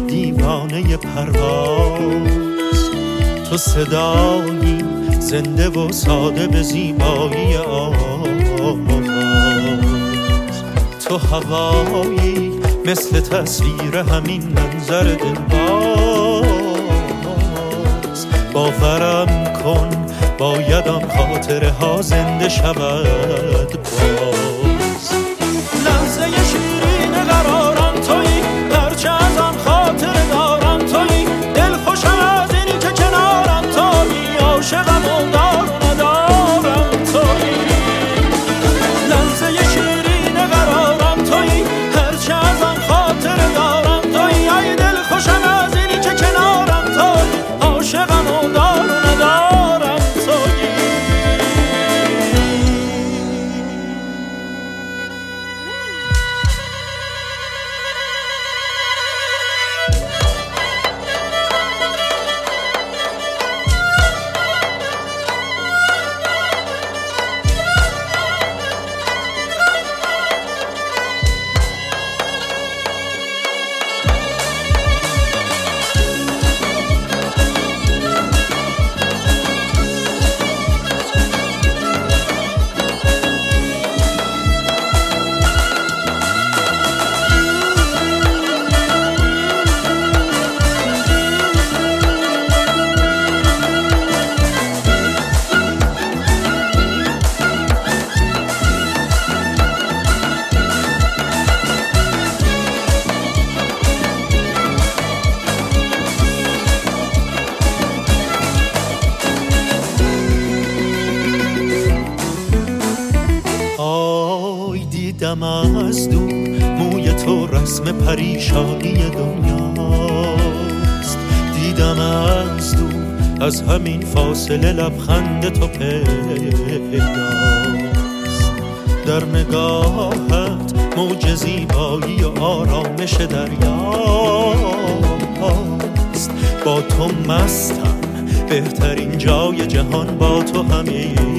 دیوانه پرواز. تو صدایی زنده و ساده به زیبایی آواز. تو هوایی مثل تصویر همین منظر دلباز. باورم کن باید آن خاطره ها زنده شود باز. لحظه شیرین قرارم تویی، هرچه از آن خاطره دارم تویی. دل خوشم از اینی که کنارم تویی، عاشقم و دار و ندارم تویی. لحظه شیرین قرارم تویی، هرچه از آن خاطره دارم تویی. ای دل خوشم از اینی که کنارم تویی، عاشقم و دار و ندارم تویی. دیدم از دور موی تو رسم پریشانی دنیاست. دیدم از دور از همین فاصله لبخند تو پیداست. در نگاهت موج زیبایی و آرامش دریاست. با تو مستم، بهترین جای جهان با تو همیشه